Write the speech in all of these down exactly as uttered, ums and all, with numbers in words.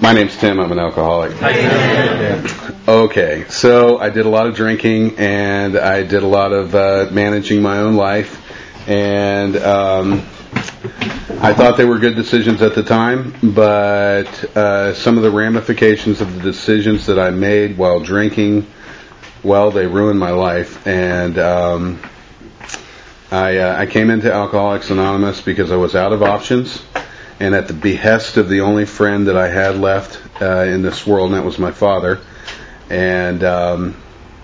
My name's Tim. I'm an alcoholic. Okay, so I did a lot of drinking, and I did a lot of uh, managing my own life, and um, I thought they were good decisions at the time, but uh, some of the ramifications of the decisions that I made while drinking, well, they ruined my life, and um, I, uh, I came into Alcoholics Anonymous because I was out of options, and at the behest of the only friend that I had left uh, in this world, and that was my father. And um,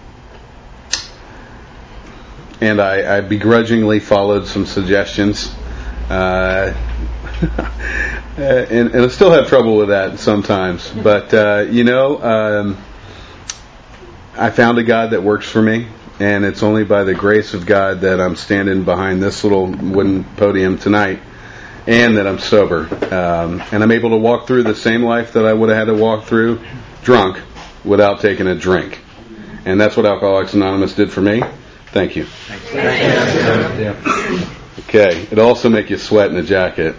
and I, I begrudgingly followed some suggestions, uh, and, and I still have trouble with that sometimes. But uh, you know, um, I found a God that works for me, and it's only by the grace of God that I'm standing behind this little wooden podium tonight, and that I'm sober, um, and I'm able to walk through the same life that I would have had to walk through drunk, without taking a drink. And that's what Alcoholics Anonymous did for me. Thank you. Thank you. Okay. It'll also make you sweat in a jacket.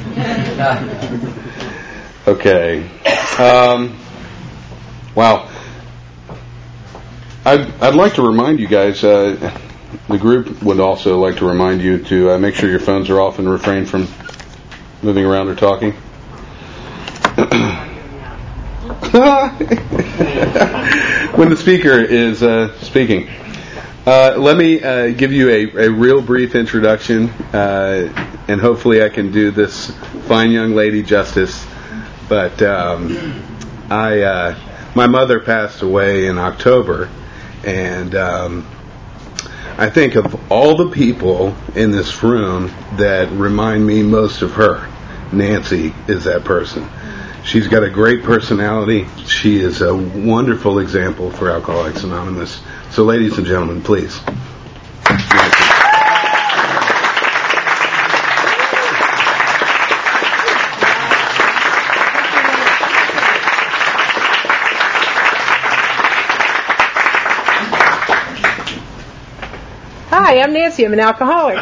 Okay. Um, wow. I'd, I'd like to remind you guys, uh, the group would also like to remind you to uh, make sure your phones are off and refrain from moving around or talking. When the speaker is uh, speaking. Uh, let me uh, give you a, a real brief introduction, uh, and hopefully I can do this fine young lady justice. But um, I, uh, my mother passed away in October, and um, I think of all the people in this room that remind me most of her, Nancy is that person. She's got a great personality. She is a wonderful example for Alcoholics Anonymous. So, ladies and gentlemen, please. Hi, I'm Nancy. I'm an alcoholic.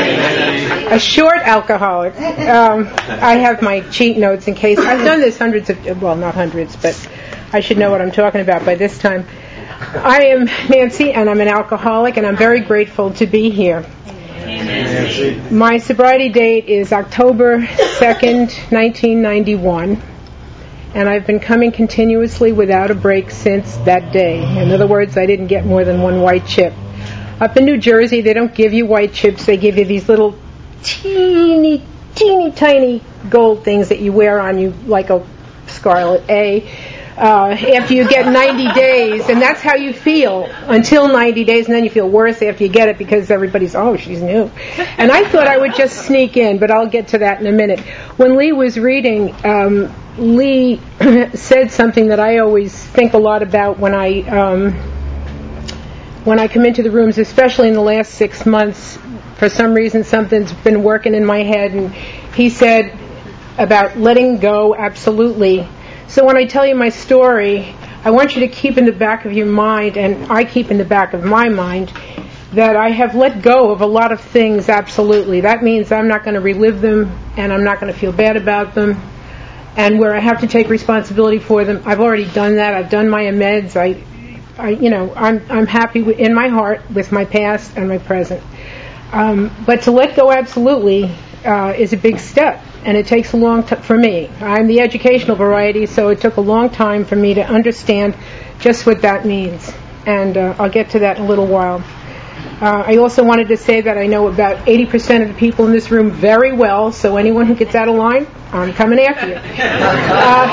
A short alcoholic. Um, I have my cheat notes in case. I've done this hundreds of, well, not hundreds, but I should know what I'm talking about by this time. I am Nancy, and I'm an alcoholic, and I'm very grateful to be here. Nancy. My sobriety date is October second, nineteen ninety-one, and I've been coming continuously without a break since that day. In other words, I didn't get more than one white chip. Up in New Jersey, they don't give you white chips. They give you these little teeny, teeny, tiny gold things that you wear on you like a scarlet A uh, after you get ninety days. And that's how you feel until ninety days, and then you feel worse after you get it because everybody's, oh, she's new. And I thought I would just sneak in, but I'll get to that in a minute. When Lee was reading, um, Lee said something that I always think a lot about when I... Um, When I come into the rooms, especially in the last six months, for some reason something's been working in my head, and he said about letting go, absolutely. So when I tell you my story, I want you to keep in the back of your mind, and I keep in the back of my mind, that I have let go of a lot of things, absolutely. That means I'm not going to relive them, and I'm not going to feel bad about them, and where I have to take responsibility for them, I've already done that. I've done my amends. I I, you know, I'm I'm happy with, in my heart with my past and my present. Um, but to let go absolutely uh, is a big step, and it takes a long time for me. I'm the educational variety, so it took a long time for me to understand just what that means. And uh, I'll get to that in a little while. Uh, I also wanted to say that I know about eighty percent of the people in this room very well, so anyone who gets out of line, I'm coming after you. Uh,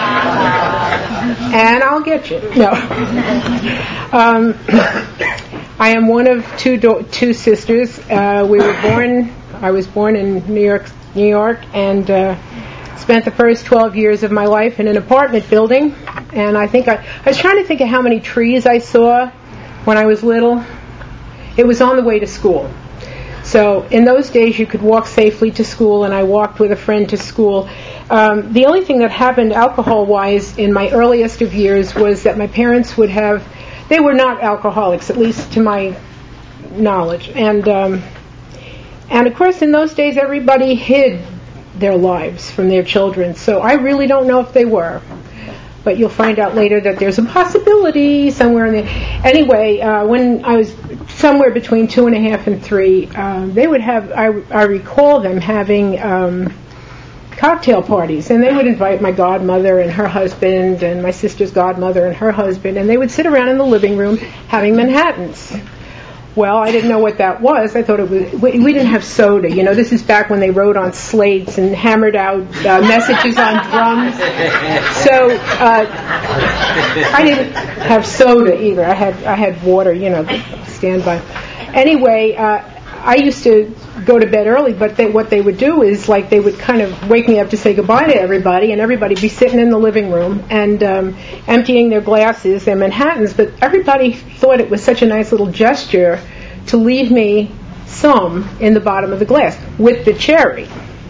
and I'll get you. No. Um, I am one of two do- two sisters. Uh, we were born, I was born in New York, New York, and uh, spent the first twelve years of my life in an apartment building. And I think I, I was trying to think of how many trees I saw when I was little. It was on the way to school. So in those days you could walk safely to school, and I walked with a friend to school. Um, the only thing that happened alcohol-wise in my earliest of years was that my parents would have, they were not alcoholics, at least to my knowledge. And um, and of course in those days everybody hid their lives from their children, so I really don't know if they were. but you'll find out later that there's a possibility somewhere in there. Anyway, uh, when I was somewhere between two and a half and three, um, they would have, I, I recall them having um, cocktail parties, and they would invite my godmother and her husband and my sister's godmother and her husband, and they would sit around in the living room having Manhattans. Well, I didn't know what that was. I thought it was, we, we didn't have soda. You know, this is back when they wrote on slates and hammered out uh, messages on drums. So uh, I didn't have soda either. I had I had water, you know, stand by. Anyway, uh, I used to go to bed early, but they, what they would do is, like, they would kind of wake me up to say goodbye to everybody, and everybody would be sitting in the living room and um, emptying their glasses, their Manhattans, but everybody thought it was such a nice little gesture to leave me some in the bottom of the glass with the cherry.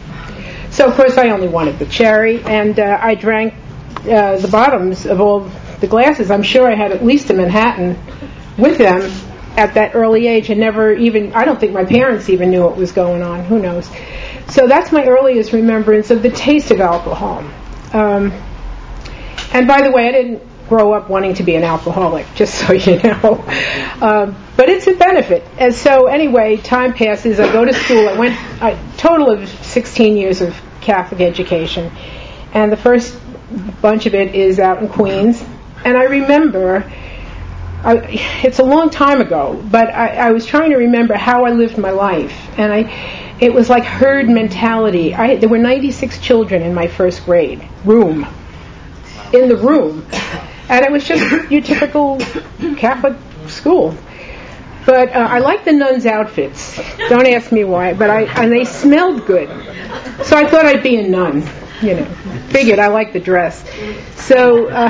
So, of course, I only wanted the cherry, and uh, I drank uh, the bottoms of all the glasses. I'm sure I had at least a Manhattan with them at that early age, and never even, I don't think my parents even knew what was going on. Who knows? So that's my earliest remembrance of the taste of alcohol. Um, and by the way, I didn't grow up wanting to be an alcoholic, just so you know. Um, but it's a benefit. And so anyway, time passes. I go to school. I went a total of sixteen years of Catholic education. And the first bunch of it is out in Queens. And I remember, I, it's a long time ago, but I, I was trying to remember how I lived my life, and I, it was like herd mentality. I, there were ninety-six children in my first grade room, in the room, and it was just your typical Catholic school. But uh, I liked the nuns' outfits. Don't ask me why, but I and they smelled good, so I thought I'd be a nun. You know, figured I liked the dress. So uh,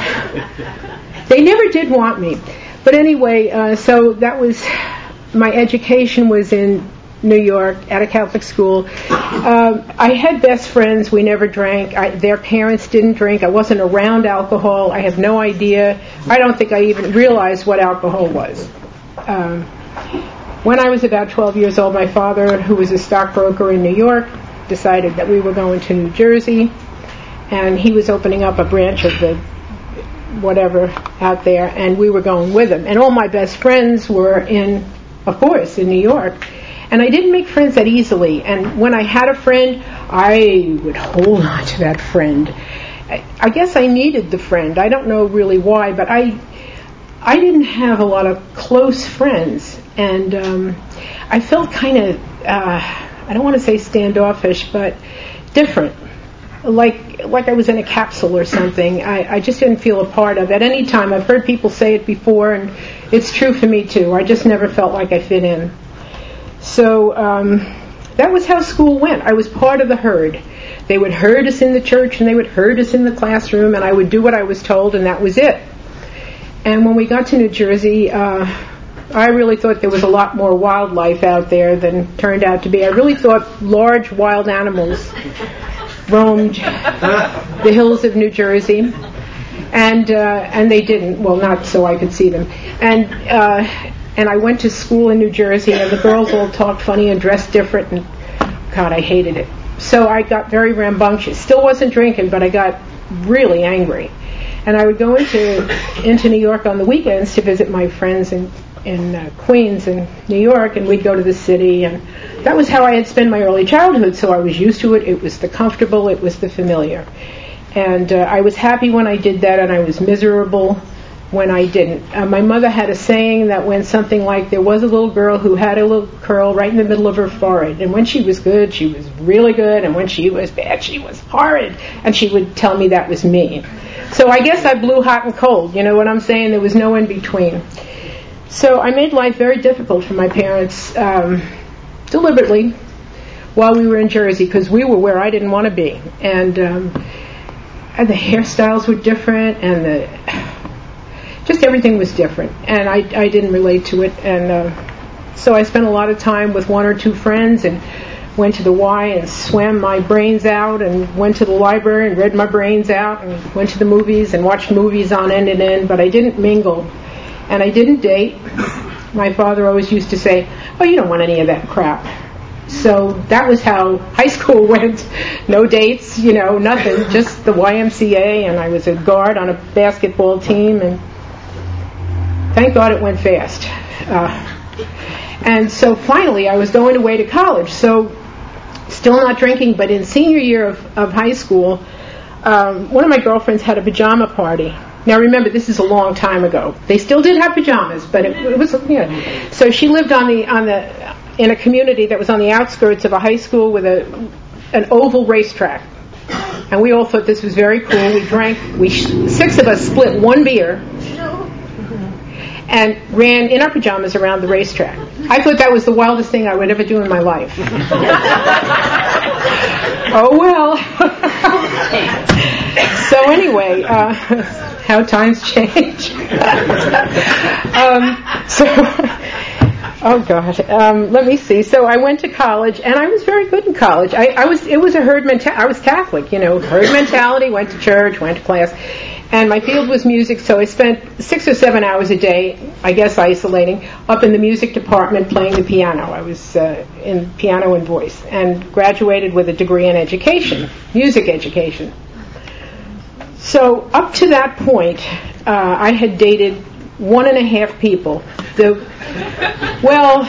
they never did want me. But anyway, uh, so that was, my education was in New York at a Catholic school. Um, I had best friends. We never drank. I, their parents didn't drink. I wasn't around alcohol. I have no idea. I don't think I even realized what alcohol was. Um, when I was about twelve years old, my father, who was a stockbroker in New York, decided that we were going to New Jersey, and he was opening up a branch of the whatever out there, and we were going with him. And all my best friends were in, of course, in New York. And I didn't make friends that easily. And when I had a friend, I would hold on to that friend. I, I guess I needed the friend. I don't know really why, but I I didn't have a lot of close friends. And um, I felt kind of, uh, I don't want to say standoffish, but different. Like like I was in a capsule or something. I, I just didn't feel a part of it. At any time, I've heard people say it before, and it's true for me too. I just never felt like I fit in. So um, that was how school went. I was part of the herd. They would herd us in the church, and they would herd us in the classroom, and I would do what I was told, and that was it. And when we got to New Jersey, uh, I really thought there was a lot more wildlife out there than turned out to be. I really thought large wild animals roamed the hills of New Jersey, and uh, and they didn't. Well, not so I could see them. And uh, and I went to school in New Jersey, and the girls all talked funny and dressed different, and God, I hated it. So I got very rambunctious. Still wasn't drinking, but I got really angry. And I would go into into New York on the weekends to visit my friends in in uh, Queens and New York, and we'd go to the city, and that was how I had spent my early childhood, so I was used to it. It was the comfortable, it was the familiar. And uh, I was happy when I did that, and I was miserable when I didn't. Uh, my mother had a saying that went something like, there was a little girl who had a little curl right in the middle of her forehead, and when she was good, she was really good, and when she was bad, she was horrid, and she would tell me that was me. So I guess I blew hot and cold, you know what I'm saying? There was no in between. So I made life very difficult for my parents, um, deliberately, while we were in Jersey, because we were where I didn't want to be. And, um, and the hairstyles were different, and the just everything was different. And I, I didn't relate to it. And uh, so I spent a lot of time with one or two friends, and went to the Y and swam my brains out, and went to the library and read my brains out, and went to the movies and watched movies on end and end, but I didn't mingle. And I didn't date. My father always used to say, oh, you don't want any of that crap. So that was how high school went. No dates, you know, nothing, just the Y M C A, and I was a guard on a basketball team, and thank God it went fast. Uh, and so finally I was going away to college, so still not drinking, but in senior year of, of high school, um, one of my girlfriends had a pajama party. Now remember, this is a long time ago. They still did have pajamas, but it, it was, you know. So she lived on the on the in a community that was on the outskirts of a high school with a an oval racetrack, and we all thought this was very cool. We drank. We six of us split one beer and ran in our pajamas around the racetrack. I thought that was the wildest thing I would ever do in my life. Oh well. So anyway, uh, how times change. um, so, oh God, um, let me see. So I went to college, and I was very good in college. I, I was. It was a herd mentality. I was Catholic, you know, herd mentality. Went to church, went to class, and my field was music. So I spent six or seven hours a day, I guess, isolating up in the music department playing the piano. I was uh, in piano and voice, and graduated with a degree in education, music education. So up to that point, uh, I had dated one and a half people. The well,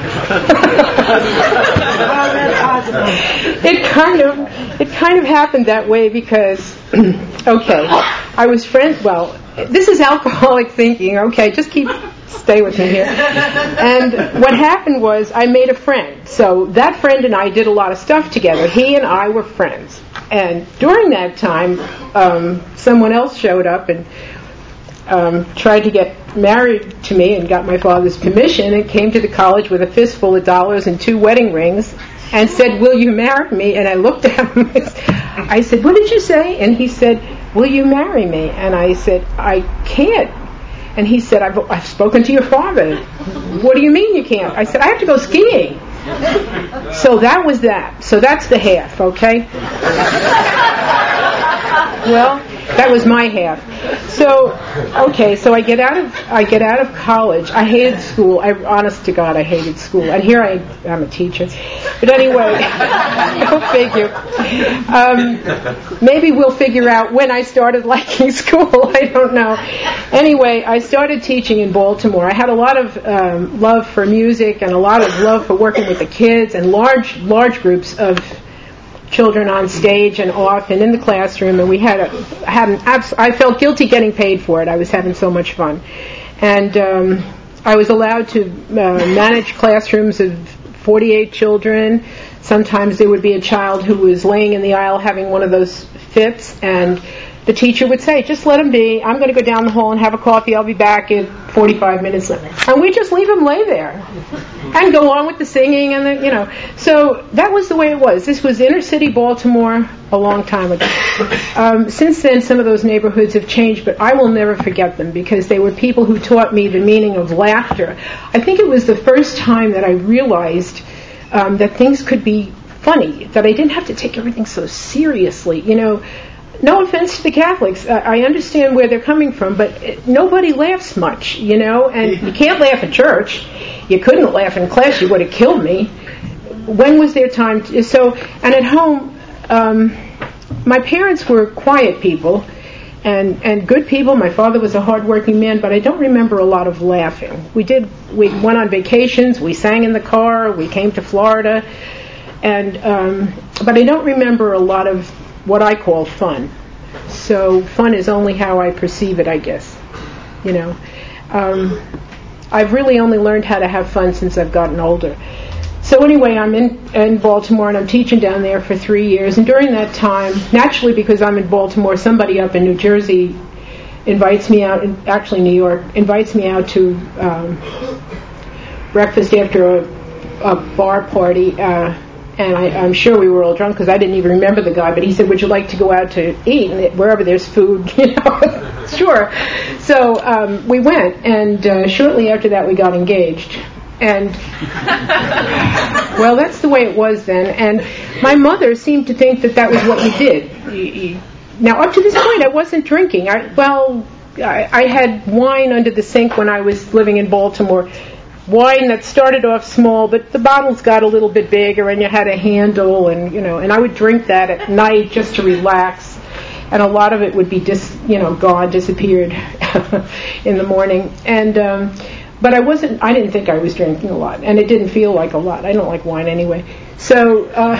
it kind of it kind of happened that way because okay, I was friends. Well, this is alcoholic thinking. Okay, just keep stay with me here. And what happened was I made a friend. So that friend and I did a lot of stuff together. He and I were friends. And during that time, um, someone else showed up and um, tried to get married to me and got my father's permission and came to the college with a fistful of dollars and two wedding rings and said, "Will you marry me?" And I looked at him. I said, "What did you say?" And he said, "Will you marry me?" And I said, "I can't." And he said, I've, I've spoken to your father. "What do you mean you can't?" I said, "I have to go skiing." So that was that. So that's the half, okay? Well, that was my half. So, okay, so I get out of I get out of college. I hated school. I, honest to God, I hated school. And here I am a teacher. But anyway, go figure. Um, maybe we'll figure out when I started liking school. I don't know. Anyway, I started teaching in Baltimore. I had a lot of um, love for music and a lot of love for working with the kids and large, large groups of children on stage and off and in the classroom, and we had a had an abs- I felt guilty getting paid for it. I was having so much fun, and um, I was allowed to uh, manage classrooms of forty-eight children. Sometimes there would be a child who was laying in the aisle having one of those fits, and the teacher would say, "Just let him be. I'm going to go down the hall and have a coffee. I'll be back in forty-five minutes." And we just leave him lay there and go on with the singing and the, you know. So that was the way it was. This was inner city Baltimore a long time ago. Um, since then, some of those neighborhoods have changed, but I will never forget them because they were people who taught me the meaning of laughter. I think it was the first time that I realized um, that things could be funny, that I didn't have to take everything so seriously, you know. No offense to the Catholics. Uh, I understand where they're coming from, but it, nobody laughs much, you know, and you can't laugh at church. You couldn't laugh in class. You would have killed me. When was there time to... So, and at home, um, my parents were quiet people and, and good people. My father was a hardworking man, but I don't remember a lot of laughing. We did, we went on vacations, we sang in the car, we came to Florida, and um, but I don't remember a lot of what I call fun. So fun is only how I perceive it, I guess. You know, um, I've really only learned how to have fun since I've gotten older. So anyway, I'm in, in Baltimore and I'm teaching down there for three years. And during that time, naturally because I'm in Baltimore, somebody up in New Jersey invites me out, actually New York, invites me out to um, breakfast after a, a bar party. Uh, And I, I'm sure we were all drunk because I didn't even remember the guy. But he said, "Would you like to go out to eat? And it, wherever there's food, you know." Sure. So um, we went, and uh, shortly after that, we got engaged. And well, that's the way it was then. And my mother seemed to think that that was what you did. You, you, now, up to this point, I wasn't drinking. I, well, I, I had wine under the sink when I was living in Baltimore. wine that started off small, but the bottles got a little bit bigger, and you had a handle, and you know, and I would drink that at night just to relax, and a lot of it would be dis, you know, gone, disappeared in the morning, and um, but I wasn't, I didn't think I was drinking a lot, and it didn't feel like a lot. I don't like wine anyway, so uh,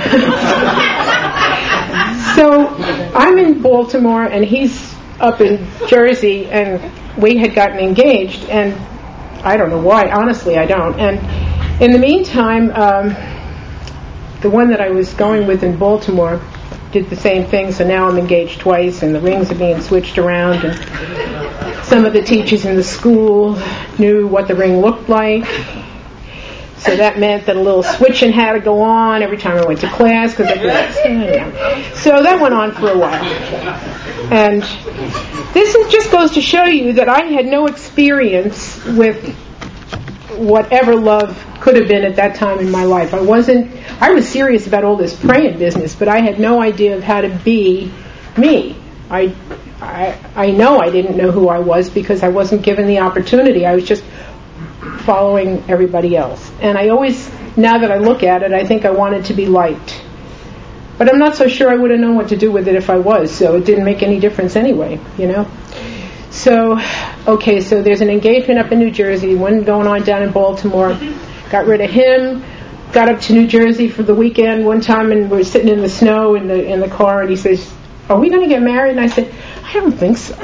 so I'm in Baltimore, and he's up in Jersey, and we had gotten engaged, and I don't know why, honestly I don't. And in the meantime, um, the one that I was going with in Baltimore did the same thing, so now I'm engaged twice, and the rings are being switched around, and some of the teachers in the school knew what the ring looked like, so that meant that a little switching had to go on every time I went to class, because I was, so that went on for a while. And this is, just goes to show you that I had no experience with whatever love could have been at that time in my life. I wasn't, I was serious about all this praying business, but I had no idea of how to be me. I, I, I know I didn't know who I was because I wasn't given the opportunity. I was just following everybody else. And I always, now that I look at it, I think I wanted to be liked. But I'm not so sure I would have known what to do with it if I was, so it didn't make any difference anyway, you know. So, okay, so there's an engagement up in New Jersey, one going on down in Baltimore. Got rid of him, got up to New Jersey for the weekend one time, and we were sitting in the snow in the in the car, and he says, "Are we going to get married?" And I said, "I don't think so."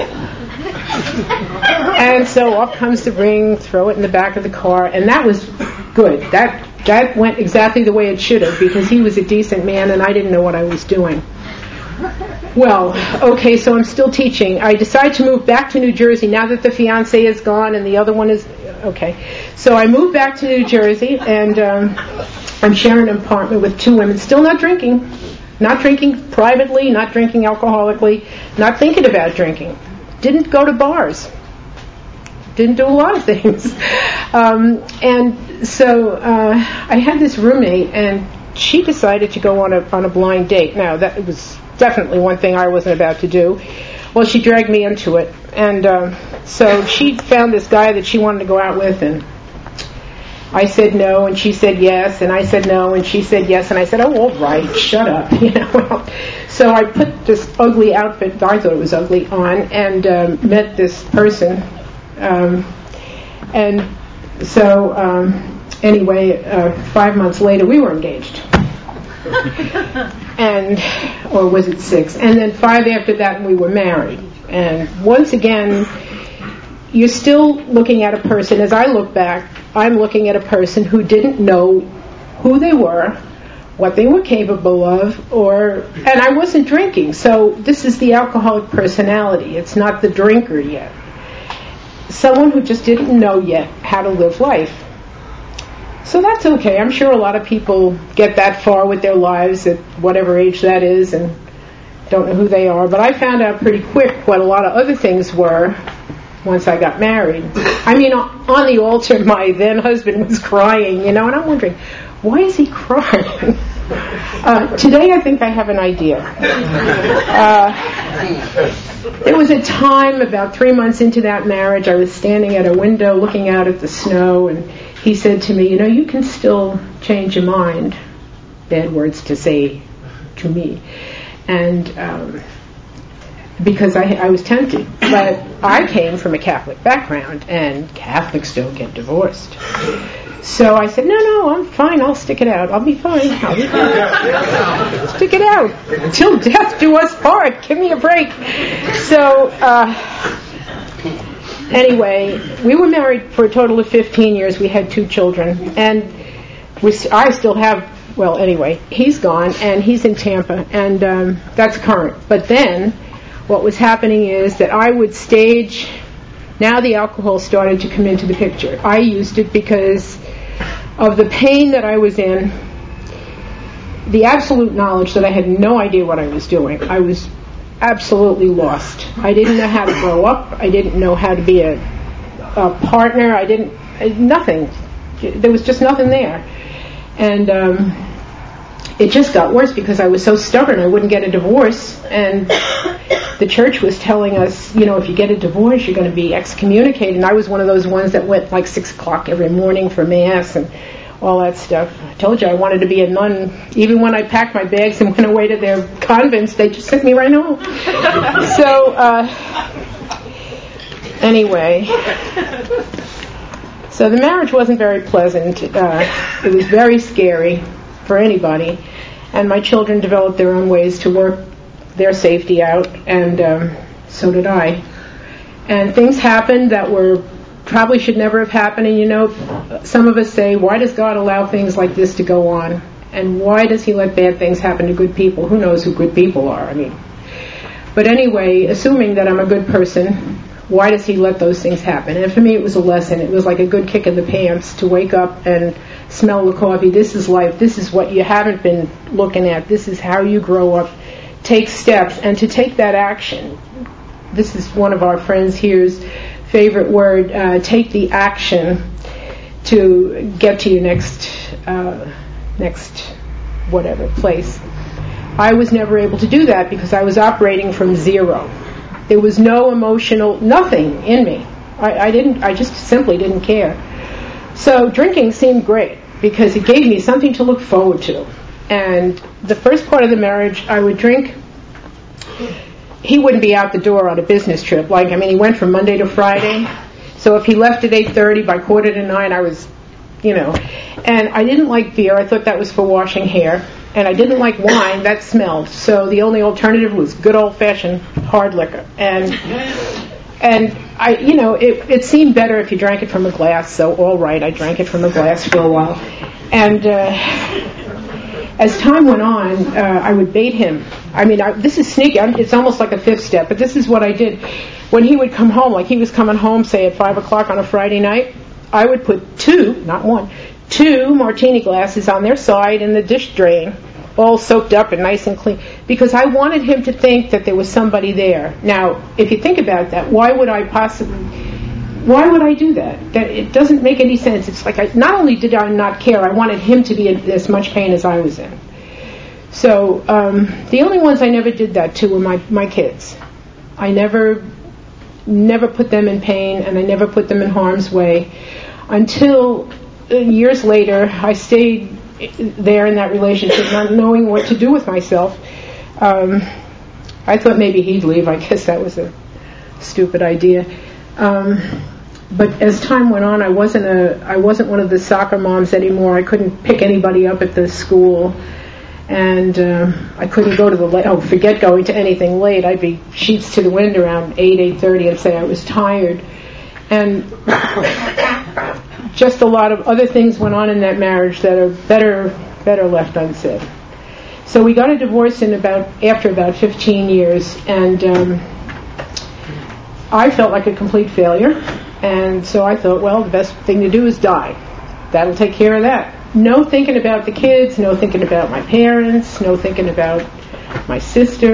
And so off comes the ring, throw it in the back of the car, and that was good. That that went exactly the way it should have, because he was a decent man and I didn't know what I was doing. Well, okay, so I'm still teaching. I decide to move back to New Jersey now that the fiancé is gone and the other one is, okay. So I moved back to New Jersey, and um, I'm sharing an apartment with two women, still not drinking. Not drinking privately, not drinking alcoholically, not thinking about drinking. Didn't go to bars. Didn't do a lot of things. Um, and so uh, I had this roommate, and she decided to go on a on a blind date. Now, that was definitely one thing I wasn't about to do. Well, she dragged me into it. And uh, so she found this guy that she wanted to go out with, and I said no, and she said yes, and I said no, and she said yes, and I said, oh, all right, shut up, you know. So I put this ugly outfit, I thought it was ugly, on, and um, met this person. Um, and so, um, anyway, uh, five months later, we were engaged. And, or was it six? And then five after that, we were married. And once again, you're still looking at a person, as I look back, I'm looking at a person who didn't know who they were, what they were capable of, or, and I wasn't drinking, so this is the alcoholic personality. It's not the drinker yet. Someone who just didn't know yet how to live life. So that's okay. I'm sure a lot of people get that far with their lives at whatever age that is and don't know who they are, but I found out pretty quick what a lot of other things were once I got married. I mean, on the altar, my then husband was crying, you know, and I'm wondering, why is he crying? Uh, today, I think I have an idea. Uh, there was a time about three months into that marriage, I was standing at a window looking out at the snow, and he said to me, you know, you can still change your mind. Bad words to say to me. And um, because I, I was tempted. But I came from a Catholic background, and Catholics don't get divorced. So I said, no, no, I'm fine. I'll stick it out. I'll be fine. I'll be fine. Stick it out. Till death do us part. Give me a break. So, uh, anyway, we were married for a total of fifteen years. We had two children. And we, I still have, well, anyway, he's gone, and he's in Tampa. And um, that's current. But then what was happening is that I would stage. Now the alcohol started to come into the picture. I used it because of the pain that I was in, the absolute knowledge that I had no idea what I was doing. I was absolutely lost. I didn't know how to grow up. I didn't know how to be a, a partner. I didn't, nothing. There was just nothing there. And um, it just got worse because I was so stubborn I wouldn't get a divorce, and the church was telling us, you know, if you get a divorce, you're going to be excommunicated. And I was one of those ones that went like six o'clock every morning for Mass and all that stuff. I told you I wanted to be a nun. Even when I packed my bags and went away to their convents, they just sent me right home. So, uh, anyway, so the marriage wasn't very pleasant. Uh, it was very scary for anybody, and my children developed their own ways to work their safety out, and um, so did I. And things happened that were probably should never have happened. And you know, some of us say, why does God allow things like this to go on? And why does He let bad things happen to good people? Who knows who good people are? I mean, but anyway, assuming that I'm a good person, why does He let those things happen? And for me, it was a lesson. It was like a good kick in the pants to wake up and smell the coffee. This is life. This is what you haven't been looking at. This is how you grow up. Take steps, and to take that action. This is one of our friends here's favorite word. Uh, take the action to get to your next, uh, next whatever place. I was never able to do that because I was operating from zero. There was no emotional, nothing in me. I, I didn't. I just simply didn't care. So drinking seemed great because it gave me something to look forward to. And the first part of the marriage, I would drink. He wouldn't be out the door on a business trip. Like, I mean, he went from Monday to Friday. So if he left at eight thirty, by quarter to nine, I was, you know. And I didn't like beer. I thought that was for washing hair. And I didn't like wine. That smelled. So the only alternative was good old-fashioned hard liquor. And and I, you know, it, it seemed better if you drank it from a glass. So all right, I drank it from a glass for a while. And uh, as time went on, uh, I would bait him. I mean, I, this is sneaky. I'm, it's almost like a fifth step, but this is what I did. When he would come home, like he was coming home, say, at five o'clock on a Friday night, I would put two, not one, two martini glasses on their side in the dish drain, all soaked up and nice and clean, because I wanted him to think that there was somebody there. Now, if you think about that, why would I possibly... Why would I do that? That it doesn't make any sense. It's like I, not only did I not care, I wanted him to be in as much pain as I was in. So um, the only ones I never did that to were my, my kids. I never never put them in pain, and I never put them in harm's way until uh, years later I stayed there in that relationship, not knowing what to do with myself. Um, I thought maybe he'd leave. I guess that was a stupid idea. Um, but as time went on, I wasn't a I wasn't one of the soccer moms anymore. I couldn't pick anybody up at the school, and uh, I couldn't go to the la- oh forget going to anything late. I'd be sheets to the wind around eight eight thirty and say I was tired, and just a lot of other things went on in that marriage that are better better left unsaid. So we got a divorce in about after about fifteen years, and um, I felt like a complete failure, and so I thought, well, the best thing to do is die. That'll take care of that. No thinking about the kids, no thinking about my parents, no thinking about my sister.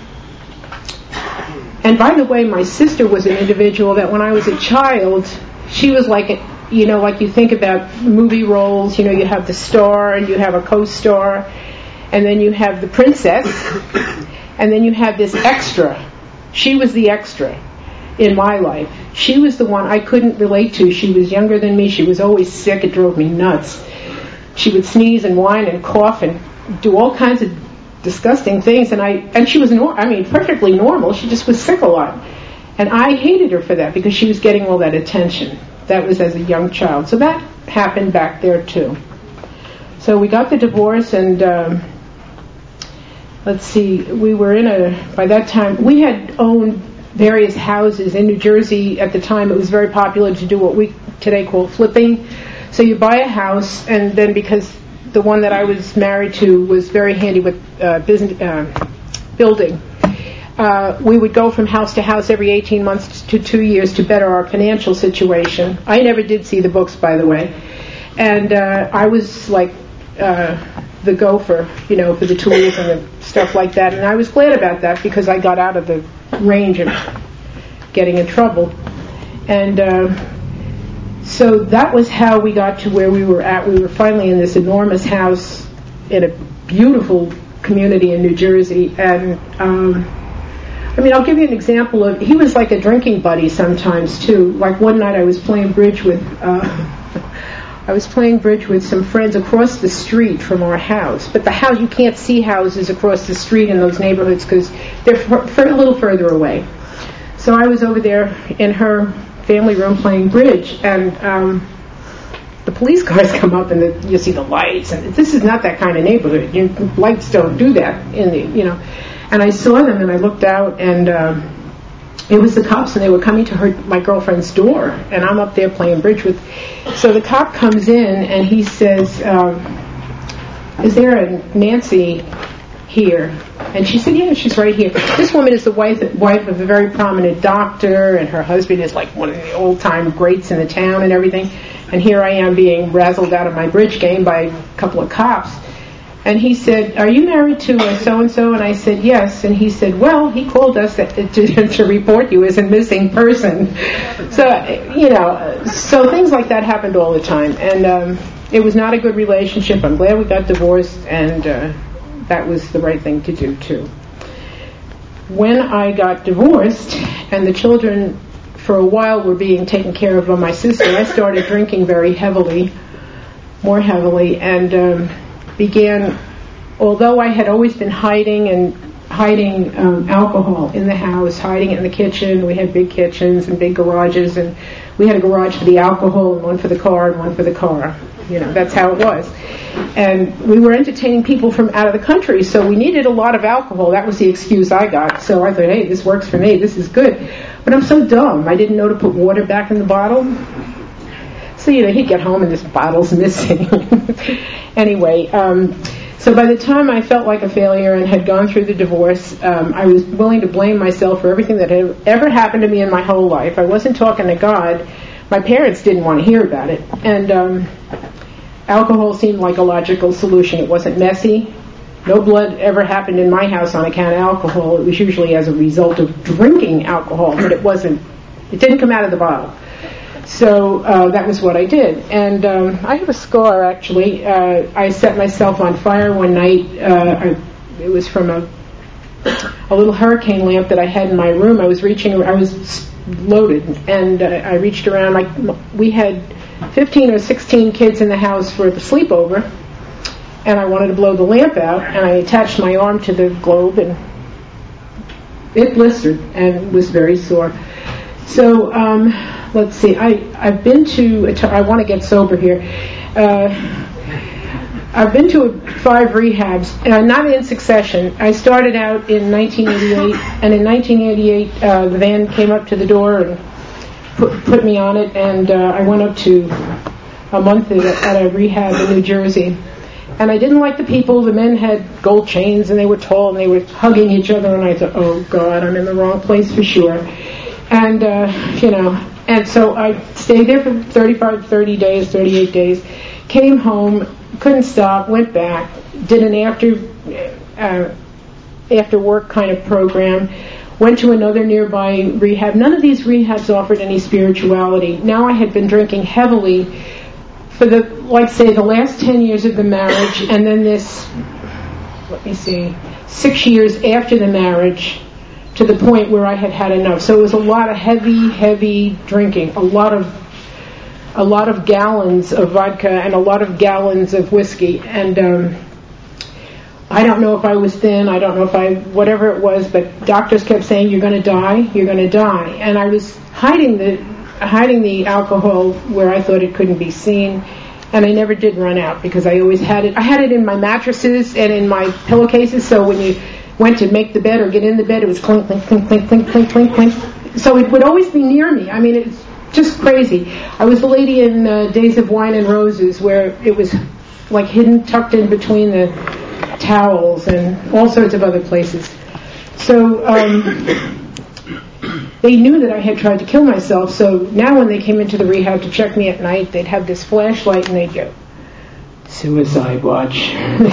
And by the way, my sister was an individual that when I was a child, she was like, a, you know, like you think about movie roles, you know, you have the star and you have a co-star, and then you have the princess, and then you have this extra. She was the extra in my life. She was the one I couldn't relate to. She was younger than me. She was always sick. It drove me nuts. She would sneeze and whine and cough and do all kinds of disgusting things. And I and she was, nor- I mean, perfectly normal. She just was sick a lot. And I hated her for that because she was getting all that attention. That was as a young child. So that happened back there too. So we got the divorce, and um, let's see, we were in a, by that time, we had owned various houses in New Jersey. At the time, it was very popular to do what we today call flipping. So you buy a house, and then because the one that I was married to was very handy with uh, business uh, building, uh, we would go from house to house every eighteen months to two years to better our financial situation. I never did see the books, by the way, and uh, I was like uh, the gopher, you know, for the tools and the stuff like that. And I was glad about that because I got out of the range of getting in trouble. And uh, so that was how we got to where we were at. We were finally in this enormous house in a beautiful community in New Jersey. And um, I mean, I'll give you an example of, he was like a drinking buddy sometimes too. Like one night I was playing bridge with, uh, I was playing bridge with some friends across the street from our house. But the house, you can't see houses across the street in those neighborhoods because they're for, for a little further away. So I was over there in her family room playing bridge, and um, the police cars come up, and the, you see the lights. And this is not that kind of neighborhood. You, lights don't do that in the, you know. And I saw them, and I looked out, and um, it was the cops, and they were coming to her, my girlfriend's door, and I'm up there playing bridge with. So the cop comes in, and he says, um, "Is there a Nancy here?" And she said, "Yeah, she's right here." This woman is the wife wife of a very prominent doctor, and her husband is like one of the old-time greats in the town and everything. And here I am being razzled out of my bridge game by a couple of cops. And he said, "Are you married to a so-and-so?" And I said, "Yes." And he said, "Well, he called us to, to, to report you as a missing person." So, you know, so things like that happened all the time. And um, it was not a good relationship. I'm glad we got divorced, and uh, that was the right thing to do, too. When I got divorced, and the children, for a while, were being taken care of by my sister, I started drinking very heavily, more heavily, and um, began, although I had always been hiding and hiding um, alcohol in the house, hiding it in the kitchen. We had big kitchens and big garages, and we had a garage for the alcohol and one for the car and one for the car. You know, that's how it was. And we were entertaining people from out of the country, so we needed a lot of alcohol. That was the excuse I got. So I thought, hey, this works for me. This is good. But I'm so dumb. I didn't know to put water back in the bottle. So, you know, he'd get home and this bottle's missing. Anyway, um, so by the time I felt like a failure and had gone through the divorce, um, I was willing to blame myself for everything that had ever happened to me in my whole life. I wasn't talking to God. My parents didn't want to hear about it. And um, alcohol seemed like a logical solution. It wasn't messy. No blood ever happened in my house on account of alcohol. It was usually as a result of drinking alcohol, but it wasn't, it didn't come out of the bottle. So uh, that was what I did. And um, I have a scar, actually. Uh, I set myself on fire one night. Uh, I, it was from a, a little hurricane lamp that I had in my room. I was reaching, I was loaded, and uh, I reached around. Like, we had fifteen or sixteen kids in the house for the sleepover, and I wanted to blow the lamp out, and I attached my arm to the globe, and it blistered and was very sore. So, um, let's see, I, I've been to, I want to get sober here, uh, I've been to five rehabs, uh, not in succession. I started out in nineteen eighty-eight, and in nineteen eighty-eight, uh, the van came up to the door and put, put me on it, and uh, I went up to a month at a, at a rehab in New Jersey. And I didn't like the people. The men had gold chains, and they were tall, and they were hugging each other, and I thought, oh, God, I'm in the wrong place for sure. And, uh, you know, and so I stayed there for thirty-five, thirty days, thirty-eight days, came home, couldn't stop, went back, did an after uh, after work kind of program, went to another nearby rehab. None of these rehabs offered any spirituality. Now I had been drinking heavily for the, like say, the last ten years of the marriage, and then this, let me see, six years after the marriage, to the point where I had had enough. So it was a lot of heavy, heavy drinking, a lot of a lot of gallons of vodka and a lot of gallons of whiskey. And um, I don't know if I was thin, I don't know if I, whatever it was, but doctors kept saying, you're going to die, you're going to die. And I was hiding the hiding the alcohol where I thought it couldn't be seen. And I never did run out because I always had it. I had it in my mattresses and in my pillowcases, so when you went to make the bed or get in the bed, it was clink, clink, clink, clink, clink, clink, clink, clink. So it would always be near me. I mean, it's just crazy. I was the lady in uh, Days of Wine and Roses where it was like hidden, tucked in between the towels and all sorts of other places. So um, they knew that I had tried to kill myself, so now when they came into the rehab to check me at night, they'd have this flashlight and they'd go, suicide watch.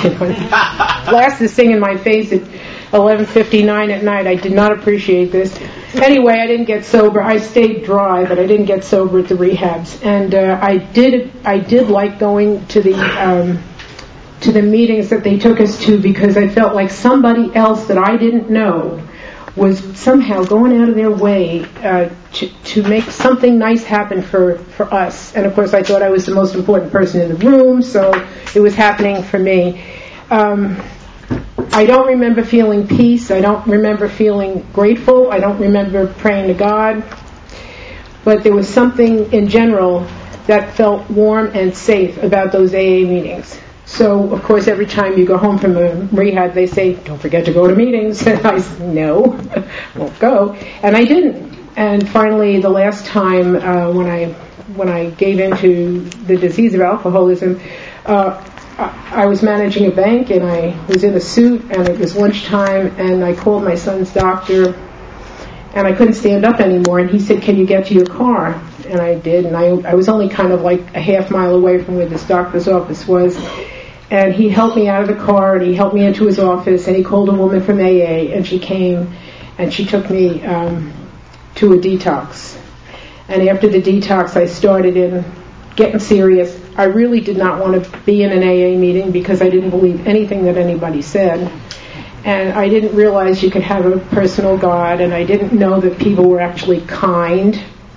Blast this thing in my face at eleven fifty-nine at night. I did not appreciate this. Anyway, I didn't get sober. I stayed dry, but I didn't get sober at the rehabs. And uh, I did I did like going to the um, to the meetings that they took us to because I felt like somebody else that I didn't know was somehow going out of their way uh, to, to make something nice happen for, for us. And of course I thought I was the most important person in the room, so it was happening for me. Um, I don't remember feeling peace. I don't remember feeling grateful. I don't remember praying to God. But there was something in general that felt warm and safe about those A A meetings. So, of course, every time you go home from a rehab, they say, don't forget to go to meetings. And I said, no, won't go. And I didn't. And finally, the last time uh, when I when I gave into the disease of alcoholism, uh, I was managing a bank, and I was in a suit, and it was lunchtime, and I called my son's doctor, and I couldn't stand up anymore. And he said, can you get to your car? And I did, and I, I was only kind of like a half mile away from where this doctor's office was. And he helped me out of the car, and he helped me into his office, and he called a woman from A A, and she came, and she took me um, to a detox. And after the detox, I started in getting serious. I really did not want to be in an A A meeting because I didn't believe anything that anybody said. And I didn't realize you could have a personal God, and I didn't know that people were actually kind.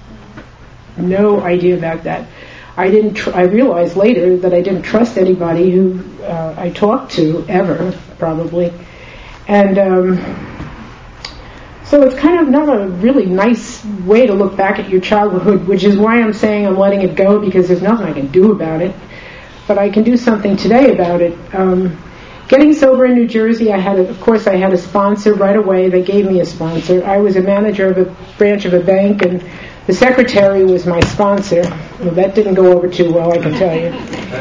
No idea about that. I didn't. Tr- I realized later that I didn't trust anybody who uh, I talked to ever, probably, and um, so it's kind of not a really nice way to look back at your childhood, which is why I'm saying I'm letting it go, because there's nothing I can do about it, but I can do something today about it. Um, getting sober in New Jersey, I had, a, of course, I had a sponsor right away. They gave me a sponsor. I was a manager of a branch of a bank, and the secretary was my sponsor. Well, that didn't go over too well, I can tell you.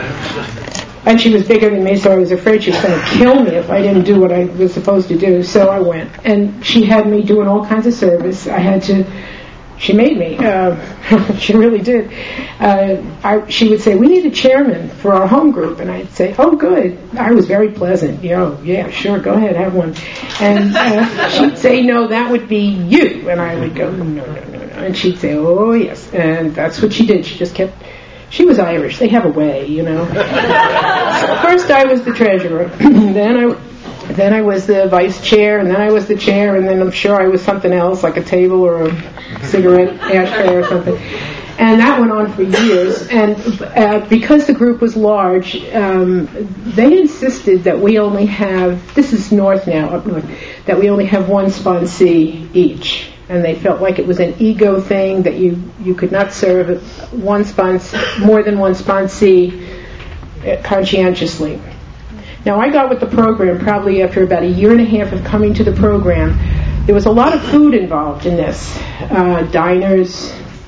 And she was bigger than me, so I was afraid she was going to kill me if I didn't do what I was supposed to do. So I went. And she had me doing all kinds of service. I had to, she made me. Uh, she really did. Uh, I, she would say, we need a chairman for our home group. And I'd say, oh, good. I was very pleasant. You know, yeah, sure, go ahead, have one. And uh, she'd say, no, that would be you. And I would go, no, no, no, no. And she'd say, oh, yes. And that's what she did. She just kept, she was Irish. They have a way, you know. So first I was the treasurer. then I then I was the vice chair, and then I was the chair, and then I'm sure I was something else, like a table or a cigarette ashtray or something. And that went on for years. And uh, because the group was large, um, they insisted that we only have, this is north now, up north, that we only have one sponsee each. And they felt like it was an ego thing, that you, you could not serve one spons, more than one sponsee conscientiously. Now, I got with the program probably after about a year and a half of coming to the program. There was a lot of food involved in this. Uh, diners,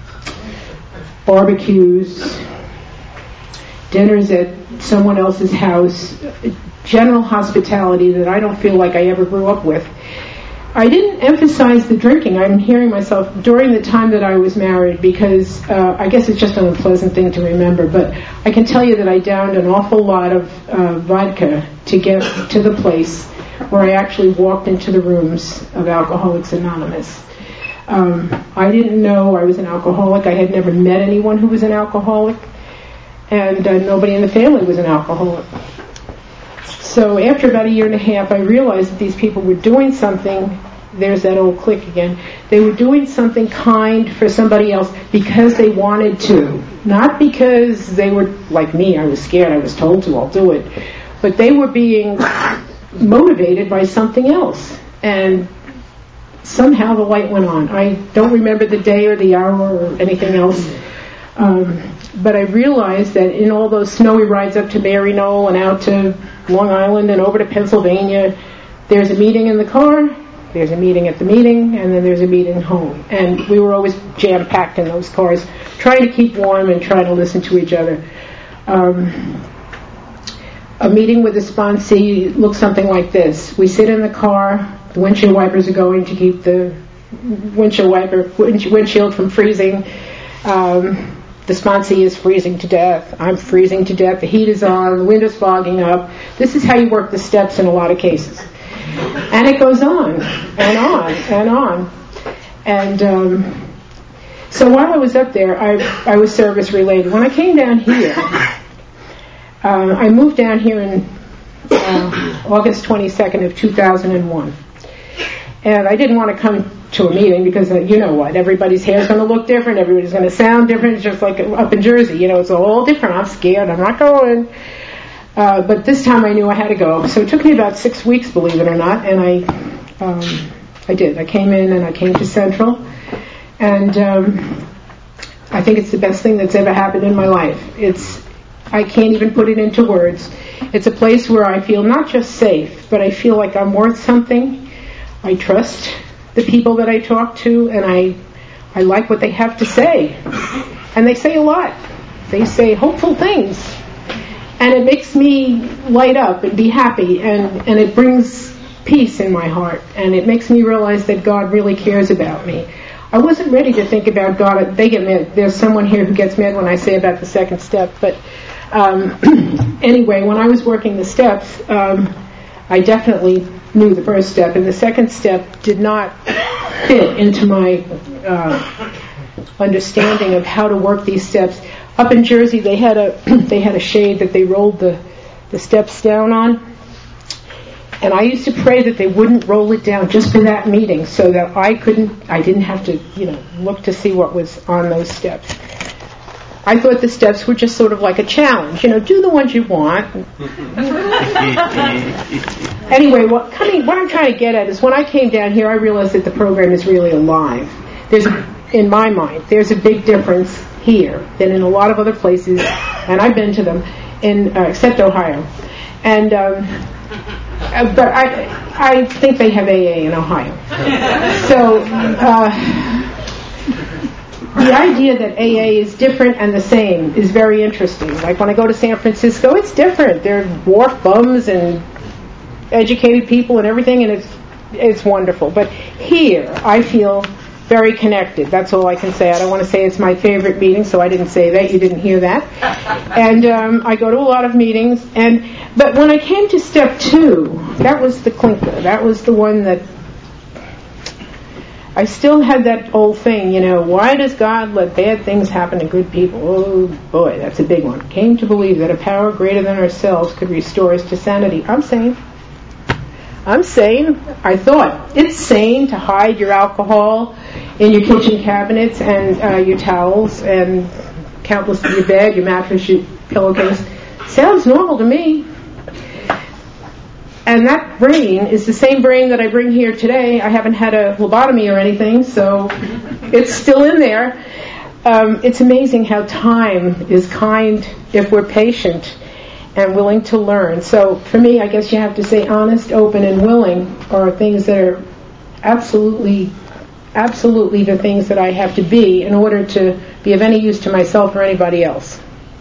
barbecues, dinners at someone else's house, general hospitality that I don't feel like I ever grew up with. I didn't emphasize the drinking. I'm hearing myself during the time that I was married, because uh, I guess it's just an unpleasant thing to remember, but I can tell you that I downed an awful lot of uh, vodka to get to the place where I actually walked into the rooms of Alcoholics Anonymous. Um, I didn't know I was an alcoholic. I had never met anyone who was an alcoholic, and uh, nobody in the family was an alcoholic. So after about a year and a half, I realized that these people were doing something. There's that old click again. They were doing something kind for somebody else because they wanted to. Not because they were like me. I was scared. I was told to. I'll do it. But they were being motivated by something else. And somehow the light went on. I don't remember the day or the hour or anything else. Um, but I realized that in all those snowy rides up to Maryknoll and out to Long Island and over to Pennsylvania, there's a meeting in the car, there's a meeting at the meeting, and then there's a meeting home. And we were always jam-packed in those cars, trying to keep warm and trying to listen to each other. Um, a meeting with a sponsee looks something like this. We sit in the car, the windshield wipers are going to keep the windshield wiper windshield from freezing. Um, The sponsee is freezing to death. I'm freezing to death. The heat is on. The window's fogging up. This is how you work the steps in a lot of cases. And it goes on and on and on. And um, so while I was up there, I, I was service related. When I came down here, uh, I moved down here in uh, August twenty-second of two thousand one. And I didn't want to come to a meeting because, uh, you know what, everybody's hair's going to look different, everybody's going to sound different. It's just like up in Jersey, you know, it's all different. I'm scared, I'm not going. Uh, but this time I knew I had to go. So it took me about six weeks, believe it or not, and I um, I did. I came in and I came to Central, and um, I think it's the best thing that's ever happened in my life. It's I can't even put it into words. It's a place where I feel not just safe, but I feel like I'm worth something. I trust the people that I talk to, and I I like what they have to say. And they say a lot. They say hopeful things. And it makes me light up and be happy, and, and it brings peace in my heart, and it makes me realize that God really cares about me. I wasn't ready to think about God. They get mad. There's someone here who gets mad when I say about the second step. But um, anyway, when I was working the steps, um, I definitely knew the first step, and the second step did not fit into my uh, understanding of how to work these steps. Up in Jersey, they had a they had a shade that they rolled the, the steps down on, and I used to pray that they wouldn't roll it down just for that meeting, so that I couldn't, I didn't have to, you know, look to see what was on those steps. I thought the steps were just sort of like a challenge, you know, do the ones you want. Anyway, what coming, what I'm trying to get at is when I came down here, I realized that the program is really alive. There's, in my mind, there's a big difference here than in a lot of other places, and I've been to them, in uh, except Ohio. And um, uh, but I I think they have A A in Ohio. So uh, the idea that A A is different and the same is very interesting. Like when I go to San Francisco, it's different. They're wharf bums and educated people and everything, and it's it's wonderful. But here, I feel very connected. That's all I can say. I don't want to say it's my favorite meeting, so I didn't say that. You didn't hear that. And um, I go to a lot of meetings. And but when I came to step two, that was the clinker. That was the one that I still had that old thing, you know, why does God let bad things happen to good people? Oh, boy, that's a big one. Came to believe that a power greater than ourselves could restore us to sanity. I'm sane. I'm sane. I thought it's sane to hide your alcohol in your kitchen cabinets and uh, your towels and countless of your bed, your mattress, your pillowcase. Sounds normal to me. And that brain is the same brain that I bring here today. I haven't had a lobotomy or anything, so it's still in there. Um, it's amazing how time is kind if we're patient and willing to learn. So for me, I guess you have to say honest, open, and willing are things that are absolutely, absolutely the things that I have to be in order to be of any use to myself or anybody else.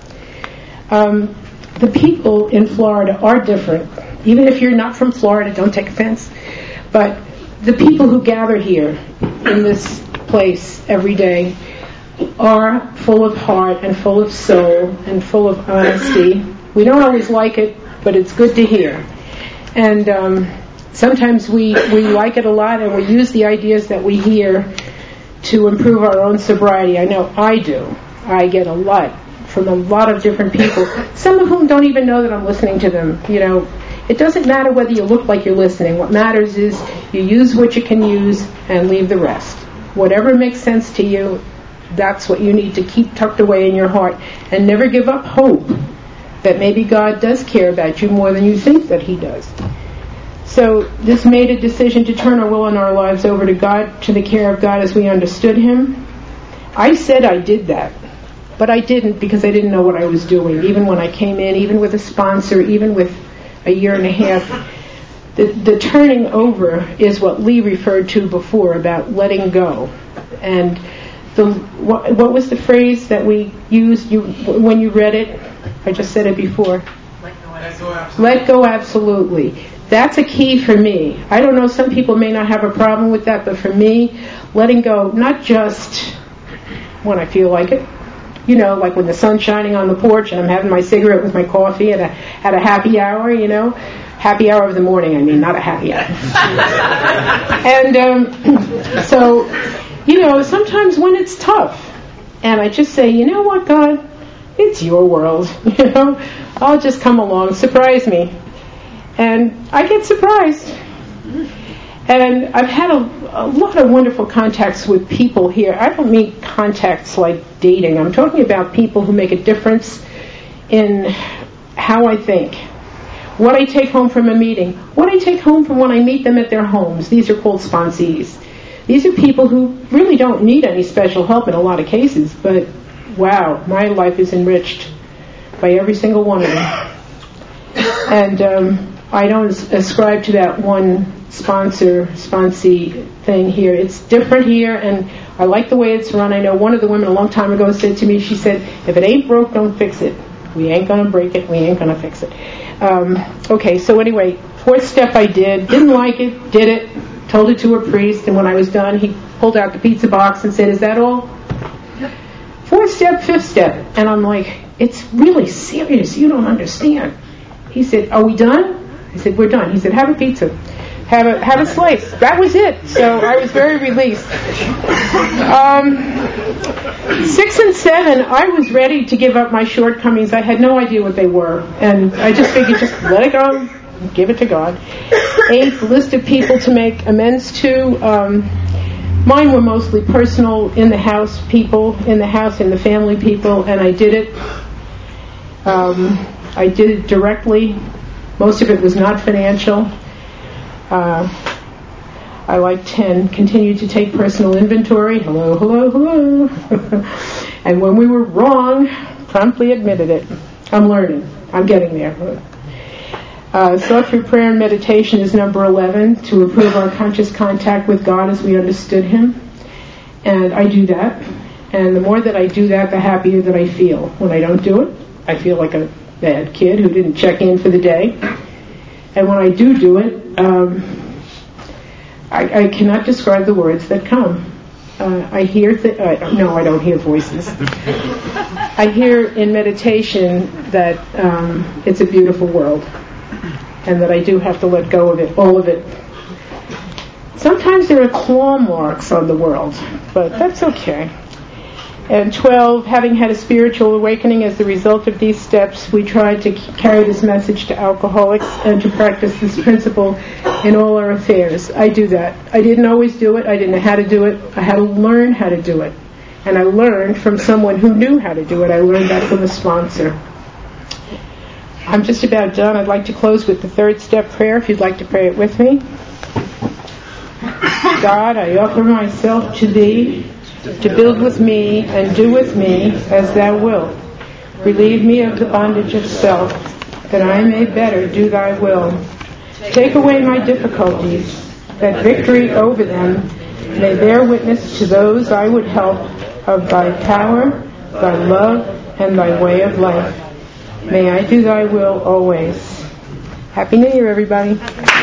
Um, the people in Florida are different. Even if you're not from Florida, don't take offense. But the people who gather here in this place every day are full of heart and full of soul and full of honesty. We don't always like it, but it's good to hear. And um, sometimes we, we like it a lot, and we use the ideas that we hear to improve our own sobriety. I know I do. I get a lot from a lot of different people, some of whom don't even know that I'm listening to them. You know, it doesn't matter whether you look like you're listening. What matters is you use what you can use and leave the rest. Whatever makes sense to you, that's what you need to keep tucked away in your heart, and never give up hope that maybe God does care about you more than you think that He does. So this made a decision to turn our will and our lives over to God, to the care of God as we understood Him. I said I did that, but I didn't because I didn't know what I was doing. Even when I came in, even with a sponsor, even with a year and a half, the, the turning over is what Lee referred to before about letting go. And the what, what was the phrase that we used you when you read it? I just said it before. Let go absolutely. Let go absolutely. That's a key for me. I don't know, some people may not have a problem with that, but for me, letting go, not just when I feel like it, you know, like when the sun's shining on the porch and I'm having my cigarette with my coffee at a, at a happy hour, you know, happy hour of the morning, I mean, not a happy hour. And um, so, you know, sometimes when it's tough, and I just say, you know what, God, it's your world, you know, I'll just come along, surprise me. And I get surprised. And I've had a, a lot of wonderful contacts with people here. I don't mean contacts like dating. I'm talking about people who make a difference in how I think, what I take home from a meeting, what I take home from when I meet them at their homes. These are called sponsees. These are people who really don't need any special help in a lot of cases, but wow, my life is enriched by every single one of them. And um, I don't ascribe to that one sponsor, sponsee thing here. It's different here, and I like the way it's run. I know one of the women a long time ago said to me, she said, if it ain't broke, don't fix it. We ain't going to break it. We ain't going to fix it. Um, okay, so anyway, fourth step I did. Didn't like it. Did it. Told it to a priest, and when I was done, he pulled out the pizza box and said, is that all? Fourth step, fifth step. And I'm like, it's really serious. You don't understand. He said, are we done? I said, we're done. He said, have a pizza. Have a have a slice. That was it. So I was very released. Um, six and seven, I was ready to give up my shortcomings. I had no idea what they were. And I just figured, just let it go. Give it to God. Eighth, list of people to make amends to. Um, mine were mostly personal, in the house people, in the house, in the family people, and I did it. Um, I did it directly. Most of it was not financial. Uh, I like ten, continued to take personal inventory. Hello, hello, hello. And when we were wrong, promptly admitted it. I'm learning. I'm getting there. Uh, sought through prayer and meditation is number eleven, to improve our conscious contact with God as we understood Him. And I do that. And the more that I do that, the happier that I feel. When I don't do it, I feel like a bad kid who didn't check in for the day. And when I do do it, um, I, I cannot describe the words that come. Uh, I hear, th- uh, no, I don't hear voices. I hear in meditation that um, it's a beautiful world, and that I do have to let go of it, all of it. Sometimes there are claw marks on the world, but that's okay. And twelve, having had a spiritual awakening as the result of these steps, we tried to carry this message to alcoholics and to practice this principle in all our affairs. I do that. I didn't always do it. I didn't know how to do it. I had to learn how to do it. And I learned from someone who knew how to do it. I learned that from a sponsor. I'm just about done. I'd like to close with the third step prayer, if you'd like to pray it with me. God, I offer myself to Thee, to build with me and do with me as Thou wilt. Relieve me of the bondage of self, that I may better do Thy will. Take away my difficulties, that victory over them may bear witness to those I would help of Thy power, Thy love, and Thy way of life. May I do Thy will always. Happy New Year, everybody.